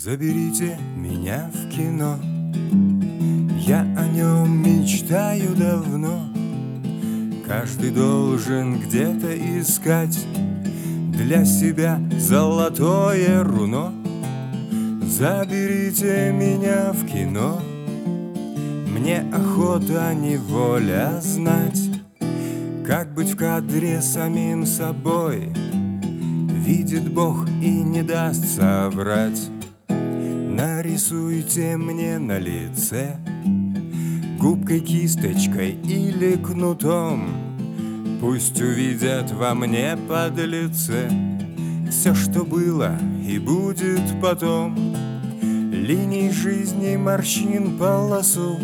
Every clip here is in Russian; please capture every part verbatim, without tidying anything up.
Заберите меня в кино, я о нем мечтаю давно. Каждый должен где-то искать для себя золотое руно. Заберите меня в кино, мне охота неволя знать, как быть в кадре самим собой. Видит Бог и не даст соврать. Нарисуйте мне на лице губкой, кисточкой или кнутом. Пусть увидят во мне подлеце все, что было и будет потом. Линий жизни, морщин полосу,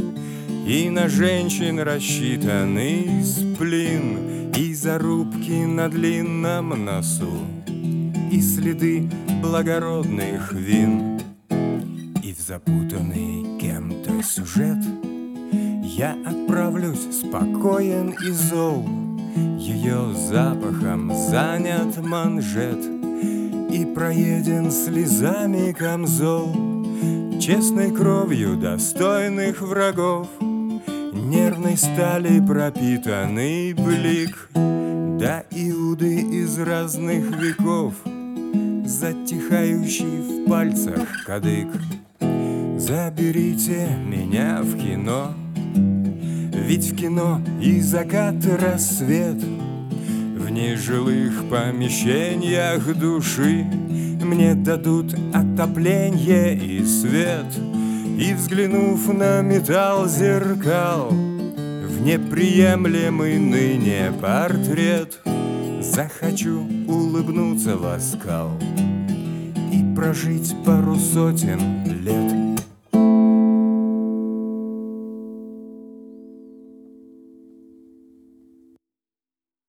и на женщин рассчитанный сплин, и зарубки на длинном носу, и следы благородных вин. И в запутанный кем-то сюжет я отправлюсь спокоен и зол. Ее запахом занят манжет и проеден слезами камзол. Честной кровью достойных врагов, нервной стали пропитанный блик, да Иуды из разных веков, затихающий в пальцах кадык. Заберите меня в кино, ведь в кино и закат, и рассвет. В нежилых помещениях души мне дадут отопление и свет. И, взглянув на металл зеркал, в неприемлемый ныне портрет, захочу улыбнуться в оскал и прожить пару сотен лет.